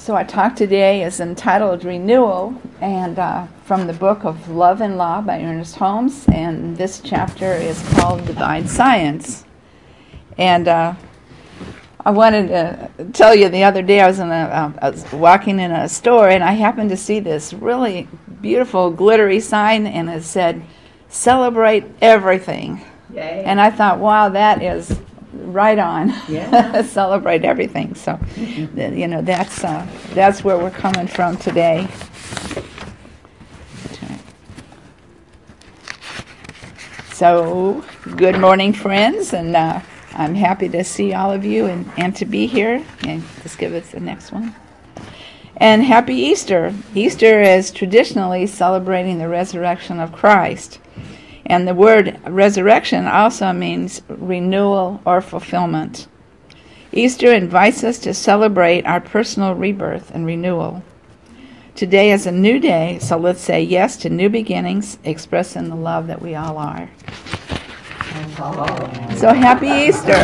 So our talk today is entitled Renewal, and from the book of Love and Law by Ernest Holmes, and this chapter is called Divine Science. And I wanted to tell you, the other day I was walking in a store, and I happened to see this really beautiful glittery sign, and it said, "Celebrate everything." Yay. And I thought, wow, that is right on. Yeah. Celebrate everything. So, that's where we're coming from today. So, good morning, friends, and I'm happy to see all of you and to be here. And let's give us the next one. And happy Easter. Easter is traditionally celebrating the resurrection of Christ. And the word resurrection also means renewal or fulfillment. Easter invites us to celebrate our personal rebirth and renewal. Today is a new day, so let's say yes to new beginnings, expressing the love that we all are. So happy Easter.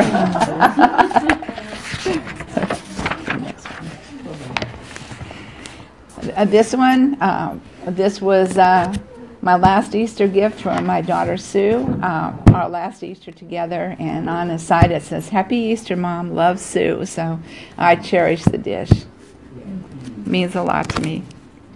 This was my last Easter gift from my daughter Sue, our last Easter together, and on the side it says, "Happy Easter, Mom, love, Sue." So I cherish the dish. It means a lot to me.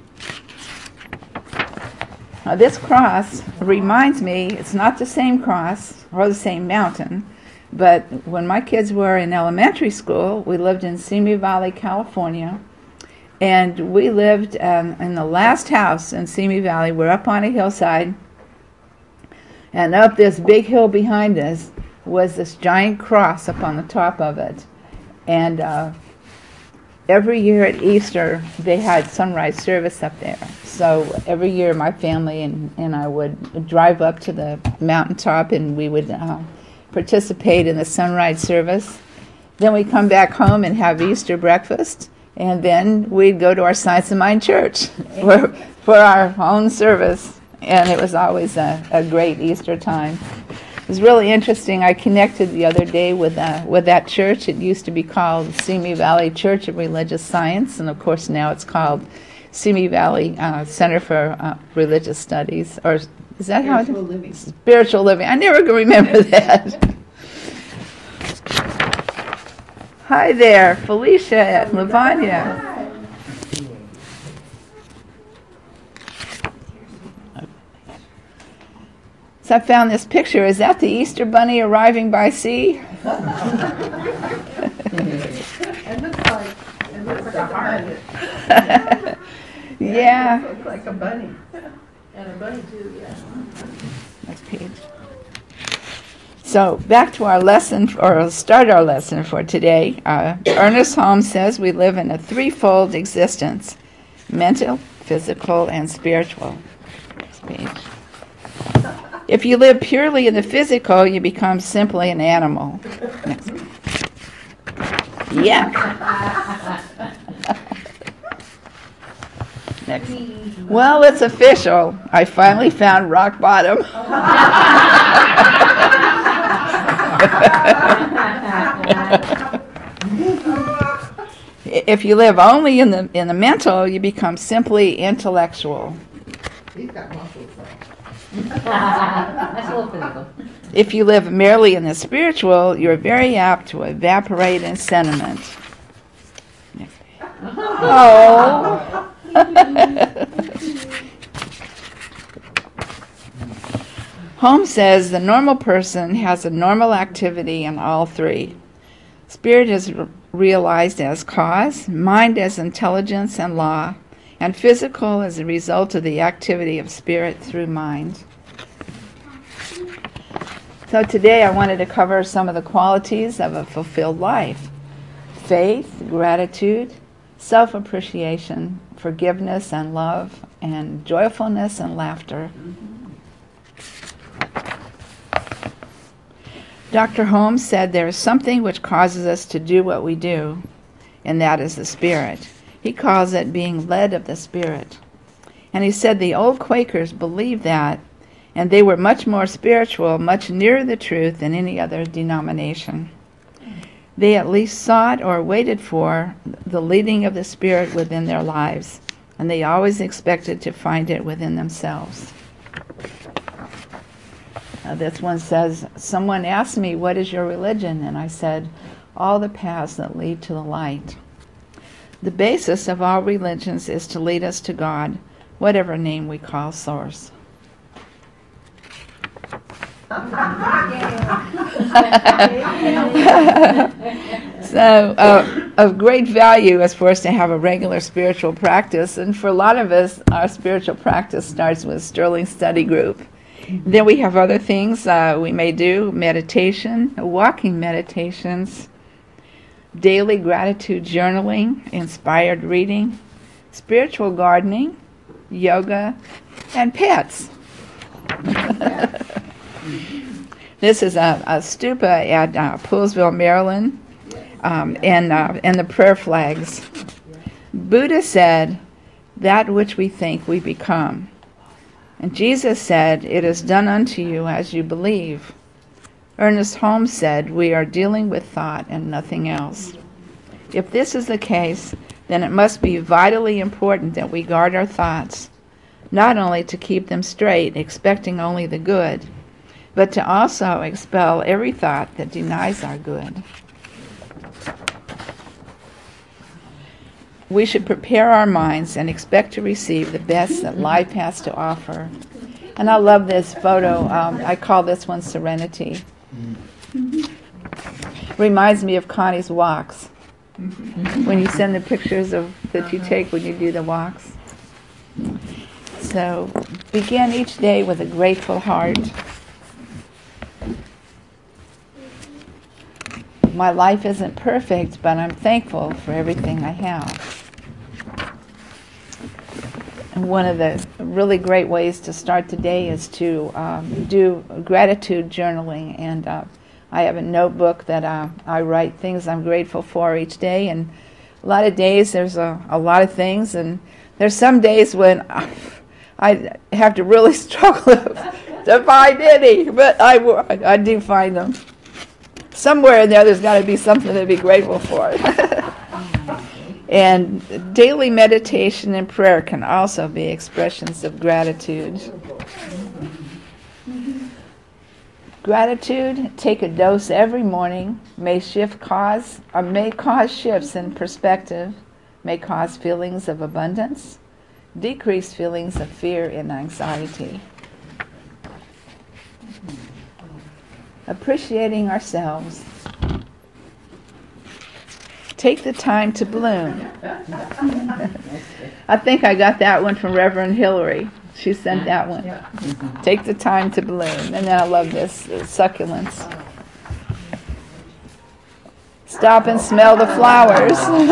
Now, this cross reminds me, it's not the same cross or the same mountain, but when my kids were in elementary school, we lived in Simi Valley, California. And we lived in the last house in Simi Valley. We're up on a hillside. And up this big hill behind us was this giant cross up on the top of it. And every year at Easter, they had sunrise service up there. So every year my family and I would drive up to the mountaintop and we would participate in the sunrise service. Then we'd come back home and have Easter breakfast. And then we'd go to our Science of Mind church for our own service. And it was always a great Easter time. It was really interesting. I connected the other day with that church. It used to be called Simi Valley Church of Religious Science. And, of course, now it's called Simi Valley Center for Religious Studies. Or is that how it is? Spiritual living. Spiritual living. I never can remember that. Hi there, Felicia at Lavanya. So I found this picture. Is that the Easter Bunny arriving by sea? It looks like a heart. Yeah. It looks like a bunny. And a bunny too, yeah. Next page. So back to our lesson, or start our lesson for today. Ernest Holmes says we live in a threefold existence: mental, physical, and spiritual. Next page. If you live purely in the physical, you become simply an animal. Next page. Yeah. Next. Well, it's official. I finally found rock bottom. If you live only in the mental, you become simply intellectual. He's got muscles, That's a little physical. If you live merely in the spiritual, you're very apt to evaporate in sentiment. Oh. Holmes says the normal person has a normal activity in all three. Spirit is realized as cause, mind as intelligence and law, and physical as a result of the activity of spirit through mind. So today I wanted to cover some of the qualities of a fulfilled life: faith, gratitude, self-appreciation, forgiveness and love, and joyfulness and laughter. Dr. Holmes said there is something which causes us to do what we do, and that is the Spirit. He calls it being led of the Spirit. And he said the old Quakers believed that, and they were much more spiritual, much nearer the truth than any other denomination. They at least sought or waited for the leading of the Spirit within their lives, and they always expected to find it within themselves. This one says, someone asked me, what is your religion? And I said, all the paths that lead to the light. The basis of all religions is to lead us to God, whatever name we call Source. So, of great value is for us to have a regular spiritual practice, and for a lot of us, our spiritual practice starts with Sterling Study Group. Then we have other things we may do: meditation, walking meditations, daily gratitude journaling, inspired reading, spiritual gardening, yoga, and pets. This is a stupa at Poolesville, Maryland, and the prayer flags. Buddha said, that which we think we become. And Jesus said, it is done unto you as you believe. Ernest Holmes said, we are dealing with thought and nothing else. If this is the case, then it must be vitally important that we guard our thoughts, not only to keep them straight, expecting only the good, but to also expel every thought that denies our good. We should prepare our minds and expect to receive the best that life has to offer. And I love this photo. I call this one Serenity. Reminds me of Connie's walks. When you send the pictures that you take when you do the walks. So begin each day with a grateful heart. My life isn't perfect, but I'm thankful for everything I have. And one of the really great ways to start the day is to do gratitude journaling. And I have a notebook that I write things I'm grateful for each day. And a lot of days there's a lot of things. And there's some days when I have to really struggle to find any, but I do find them. Somewhere in there's got to be something to be grateful for. And daily meditation and prayer can also be expressions of gratitude. Gratitude, take a dose every morning, may cause shifts in perspective, may cause feelings of abundance, decrease feelings of fear and anxiety. Appreciating ourselves. Take the time to bloom. I think I got that one from Reverend Hillary. She sent that one. Take the time to bloom. And then I love this, succulents. Stop and smell the flowers.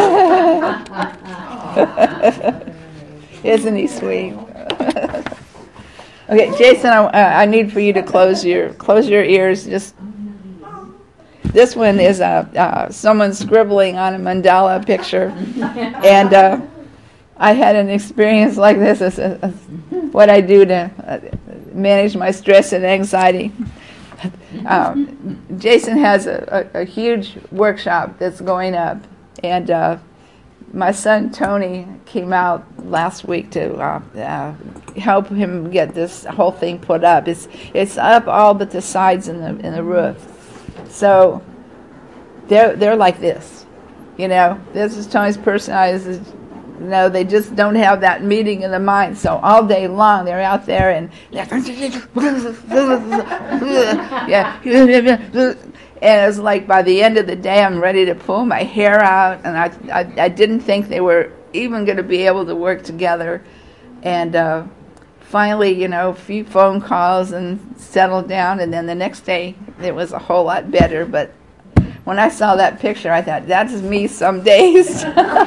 Isn't he sweet? Okay, Jason, I need for you to close your ears. Just this one is someone scribbling on a mandala picture, and I had an experience like this. It's what I do to manage my stress and anxiety. Jason has a huge workshop that's going up, and my son Tony came out last week to help him get this whole thing put up. It's up all but the sides and the roof. So they're like this, This is Tony's personality. They just don't have that meeting in the mind. So all day long they're out there and and it's like by the end of the day I'm ready to pull my hair out, and I didn't think they were even going to be able to work together. And finally, a few phone calls and settled down, and then the next day it was a whole lot better. But when I saw that picture, I thought, that's me some days.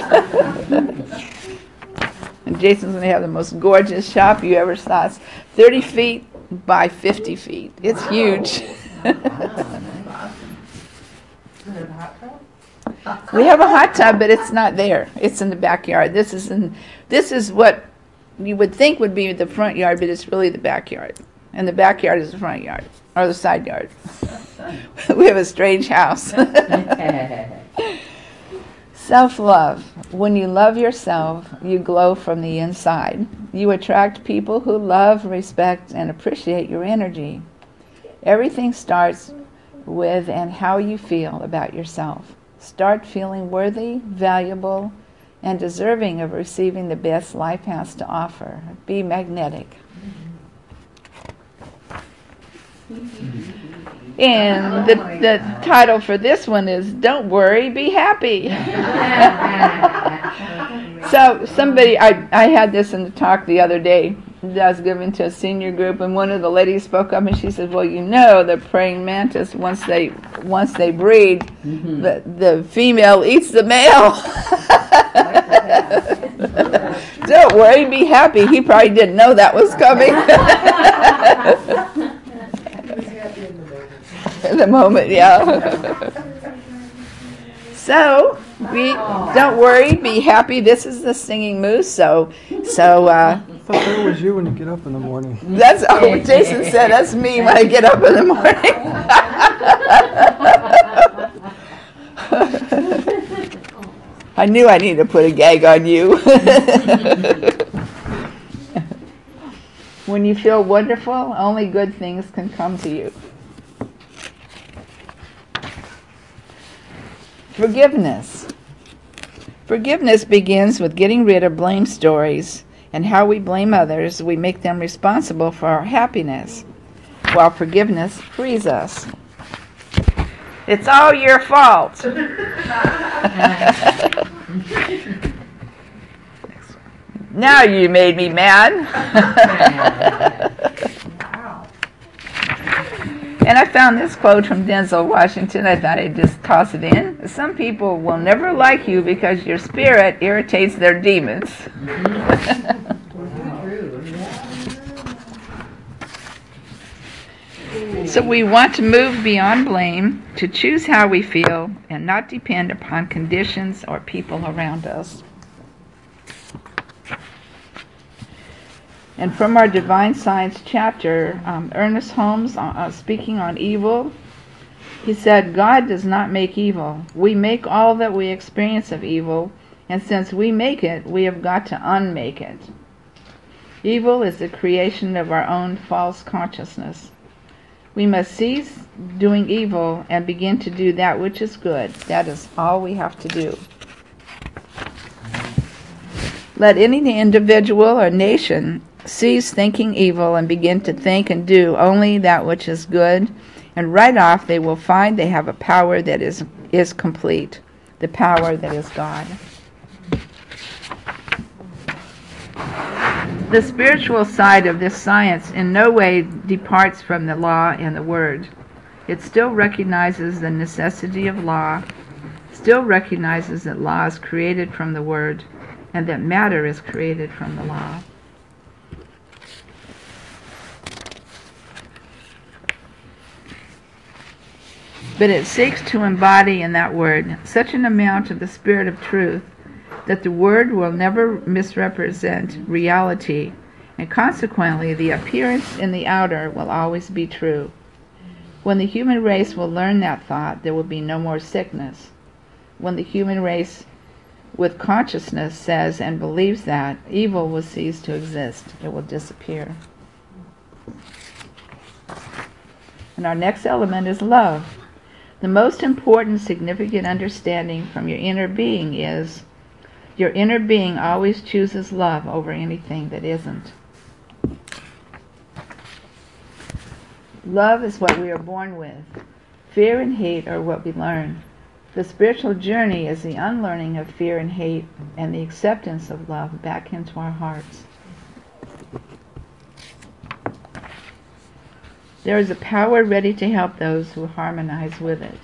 And Jason's going to have the most gorgeous shop you ever saw. It's 30 feet by 50 feet. It's huge. We have a hot tub, but it's not there. It's in the backyard. This is what you would think would be the front yard, but it's really the backyard. And the backyard is the front yard, or the side yard. We have a strange house. Self-love. When you love yourself, you glow from the inside. You attract people who love, respect, and appreciate your energy. Everything starts with and how you feel about yourself. Start feeling worthy, valuable, and deserving of receiving the best life has to offer. Be magnetic. And the title for this one is Don't Worry, Be Happy. So somebody, I had this in the talk the other day that I was giving to a senior group, and one of the ladies spoke up and she said, well, you know, the praying mantis, once they breed, the female eats the male. Don't worry, be happy. He probably didn't know that was coming. In the moment, yeah. So, don't worry, be happy. This is the singing moose. So. I thought that was you when you get up in the morning. That's what Jason said. That's me when I get up in the morning. I knew I needed to put a gag on you. When you feel wonderful, only good things can come to you. Forgiveness. Forgiveness begins with getting rid of blame stories and how we blame others. We make them responsible for our happiness, while forgiveness frees us. It's all your fault. Now you made me mad. And I found this quote from Denzel Washington. I thought I'd just toss it in. Some people will never like you because your spirit irritates their demons. So we want to move beyond blame, to choose how we feel, and not depend upon conditions or people around us. And from our Divine Science chapter, Ernest Holmes, speaking on evil, he said, God does not make evil. We make all that we experience of evil, and since we make it, we have got to unmake it. Evil is the creation of our own false consciousness. We must cease doing evil and begin to do that which is good. That is all we have to do. Let any individual or nation cease thinking evil and begin to think and do only that which is good, and right off they will find they have a power that is complete, the power that is God. The spiritual side of this science in no way departs from the law and the word. It still recognizes the necessity of law, still recognizes that law is created from the word, and that matter is created from the law. But it seeks to embody in that word such an amount of the spirit of truth that the word will never misrepresent reality, and consequently the appearance in the outer will always be true. When the human race will learn that thought, there will be no more sickness. When the human race with consciousness says and believes that, evil will cease to exist. It will disappear. And our next element is love. The most important significant understanding from your inner being is your inner being always chooses love over anything that isn't. Love is what we are born with. Fear and hate are what we learn. The spiritual journey is the unlearning of fear and hate and the acceptance of love back into our hearts. There is a power ready to help those who harmonize with it.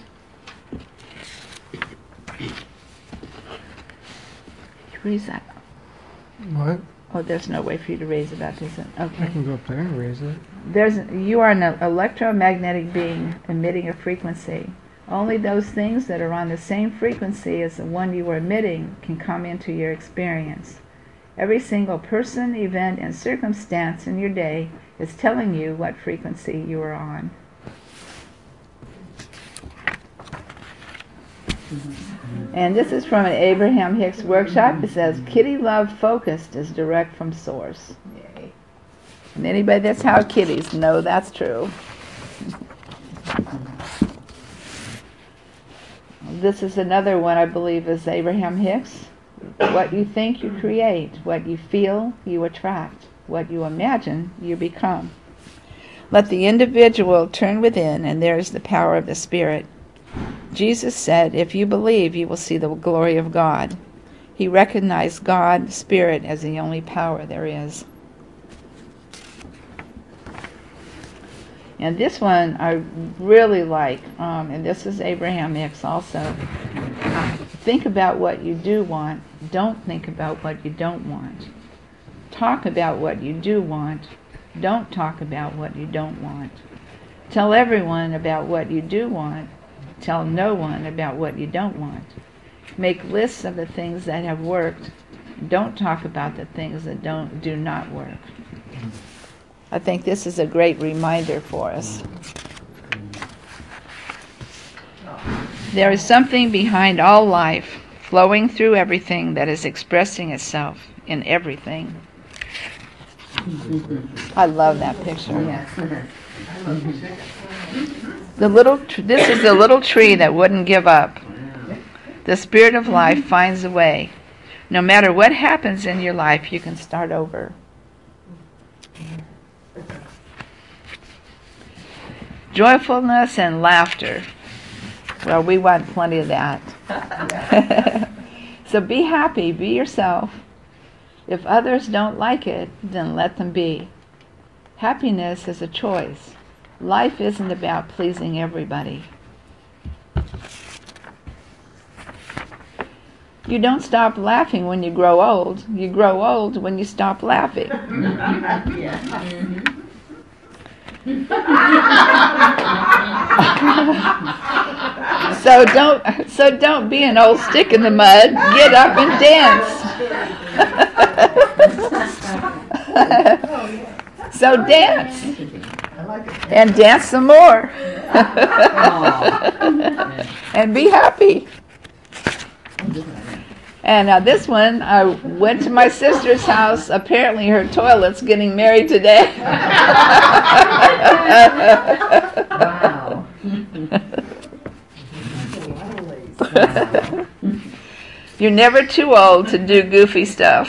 Raise that. What? Oh, there's no way for you to raise it up, is it? Okay. I can go up there and raise it. You are an electromagnetic being emitting a frequency. Only those things that are on the same frequency as the one you are emitting can come into your experience. Every single person, event, and circumstance in your day is telling you what frequency you are on. And this is from an Abraham Hicks workshop. It says, Kitty love focused is direct from source. Yay. And anybody that's how kitties know that's true. This is another one I believe is Abraham Hicks. What you think, you create. What you feel, you attract. What you imagine, you become. Let the individual turn within, and there is the power of the Spirit. Jesus said, if you believe, you will see the glory of God. He recognized God, Spirit, as the only power there is. And this one I really like, and this is Abraham Hicks also. Think about what you do want. Don't think about what you don't want. Talk about what you do want. Don't talk about what you don't want. Tell everyone about what you do want. Tell no one about what you don't want. Make lists of the things that have worked. Don't talk about the things that do not work. I think this is a great reminder for us. There is something behind all life, flowing through everything, that is expressing itself in everything. I love that picture. This is the little tree that wouldn't give up. The spirit of life finds a way. No matter what happens in your life, you can start over. Joyfulness and laughter. Well, we want plenty of that. So be happy, be yourself. If others don't like it, then let them be. Happiness is a choice. Life isn't about pleasing everybody. You don't stop laughing when you grow old. You grow old when you stop laughing. So don't be an old stick in the mud. Get up and dance. So dance. And dance some more. And be happy. And this one, I went to my sister's house. Apparently her toilet's getting married today. Wow. You're never too old to do goofy stuff.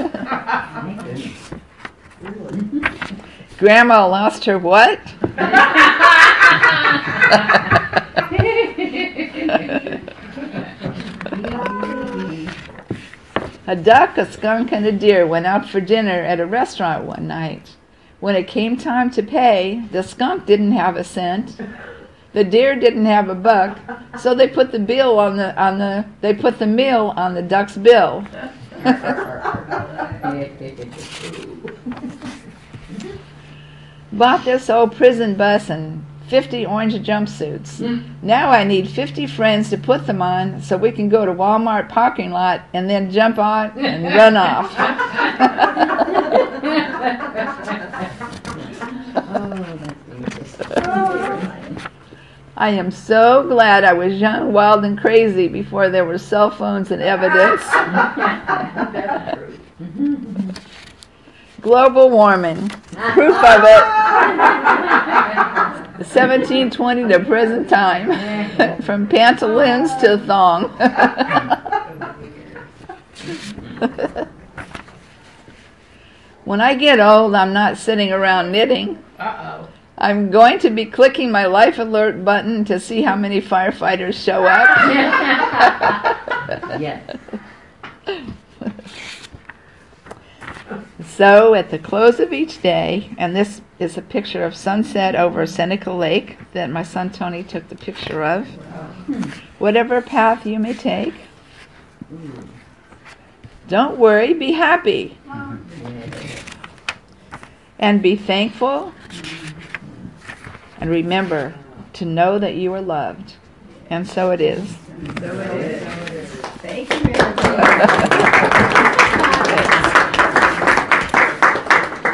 Grandma lost her what? A duck, a skunk, and a deer went out for dinner at a restaurant one night. When it came time to pay, the skunk didn't have a cent. The deer didn't have a buck, so they put the meal on the duck's bill. Bought this old prison bus and 50 orange jumpsuits. Now I need 50 friends to put them on so we can go to Walmart parking lot and then jump on and run off. I am so glad I was young, wild, and crazy before there were cell phones and evidence. Global warming. Proof of it. 1720 to present time. From pantaloons to thong. When I get old, I'm not sitting around knitting. Uh-oh. I'm going to be clicking my life alert button to see how many firefighters show up. Yes. So at the close of each day, and this is a picture of sunset over Seneca Lake that my son Tony took the picture of. Whatever path you may take, don't worry, be happy. And be thankful. And remember to know that you are loved. And so it is. So it is. Thank you, Mary.